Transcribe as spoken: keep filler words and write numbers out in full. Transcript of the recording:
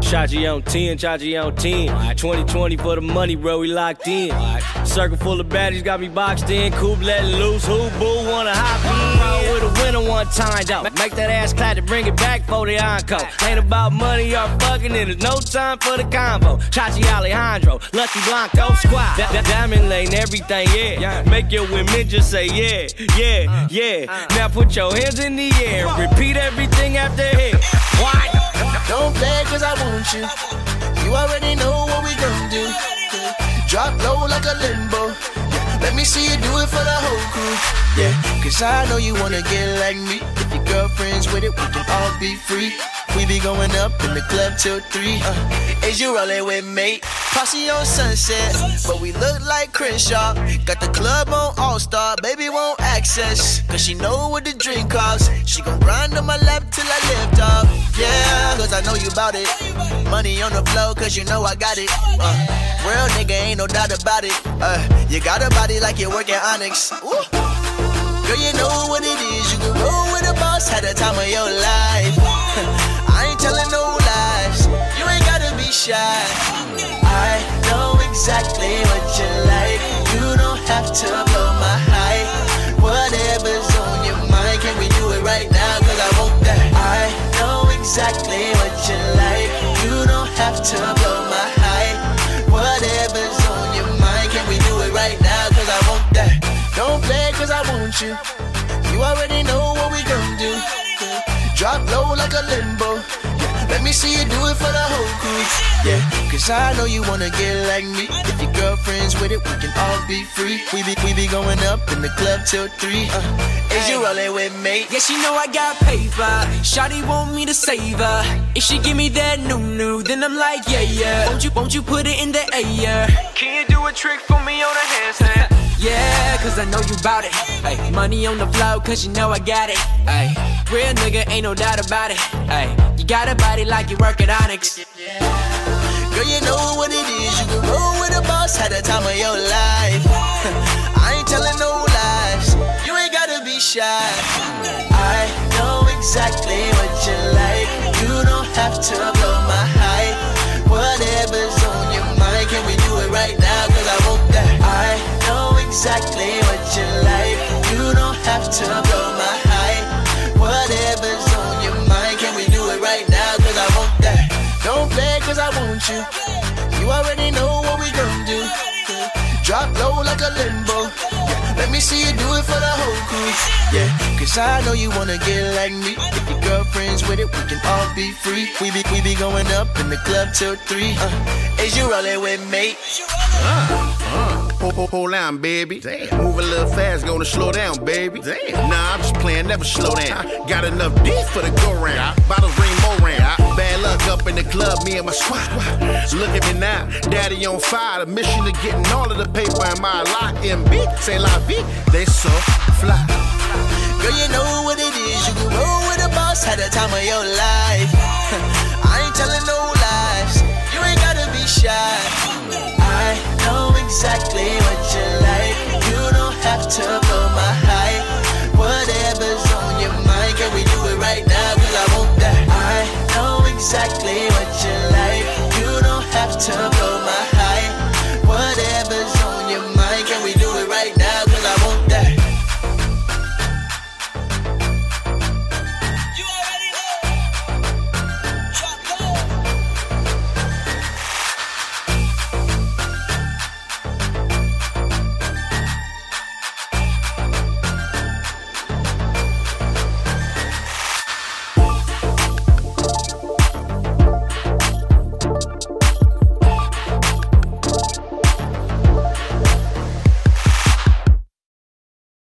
Chachi on ten, Chachi on ten. twenty twenty for the money, bro, we locked in. Circle full of baddies got me boxed in. Coop letting loose, who boo wanna hop in. Roll with a winner one time, though. Make that ass clap to bring it back for the encore. Ain't about money or fucking, and there's no time for the combo. Chachi Alejandro, Lucky Blanco squad. That, that diamond lane, everything, yeah. Make your women just say yeah, yeah, yeah. Now put your hands in the air, repeat everything after hit. What? Don't play cause I want you. You already know what we gon' do. Drop low like a limbo. Let me see you do it for the whole crew. Yeah, cause I know you wanna get like me. If your girlfriend's with it, we can all be free. We be going up in the club till three. Uh, is you rollin' with me? Posse on Sunset, but we look like Crenshaw. Got the club on All-Star, baby won't access. Cause she know what the drink costs. She gon' grind on my lap till I lift off. Yeah, cause I know you bout it. Money on the flow, cause you know I got it. Uh, real nigga, ain't no doubt about it. Uh, you got a body like you're working Onyx. Ooh. Girl, you know what it is. You can roll with a boss, had the time of your life. I ain't telling no lies. You ain't gotta be shy. I know exactly what you like. You don't have to blow my high. Whatever's on your mind, can we do it right now? Cause I want that. I know exactly what you like. You don't have to blow my high. Whatever's on your mind, can we do it right now? Cause I want that. Don't play cause I want you. You already know what we gon' do. Drop low like a limbo. Let me see you do it for the whole crew. Yeah, cause I know you wanna get like me. If your girlfriend's with it, we can all be free. We be, we be going up in the club till three. Uh, is you rollin' with me? Yeah, she know I got paper. Shawty want me to save her. If she give me that new new, then I'm like, yeah, yeah. Won't you, won't you put it in the air? Can you do a trick for me on a handstand? Yeah, cause I know you bout it. Ay, money on the flow, cause you know I got it. Ay, real nigga, ain't no doubt about it. Ay, you got a body like you work at Onyx. Girl, you know what it is. You can roll with a boss, had the time of your life. I ain't telling no lies. You ain't gotta be shy. I know exactly what you like. You don't have to blow my high. Whatever's on your mind, can we do it right now? Cause I want that. I know exactly what you like. You don't have to blow my high. Whatever's on your mind, can we do it right now? Cause I want that. Don't play cause I want you. You already know what we gon' do. Drop low like a limbo. Let me see you do it for the whole crew. Yeah, cause I know you wanna get like me. If your girlfriend's with it, we can all be free. We be, we be going up in the club till three. Uh, is you rollin' with me? Uh, uh. Hold, hold, hold down, baby. Damn. Move a little fast, gonna slow down, baby. Damn. Nah, I'm just playing, never slow down. Got enough beef for the go round. Yeah. Bottles ring more round. Yeah. Bad luck up in the club, me and my squad. Look at me now, daddy on fire. The mission of getting all of the paper in my lot. M B, say la vie, they so fly. Girl, you know what it is. You can roll with a boss, had the time of your life. I ain't telling no lies. You ain't gotta be shy. I know exactly what you like. You don't have to blow my high. Whatever's on your mind, can we do it right now? Cause I want that. I know exactly what you like. You don't have to blow my high.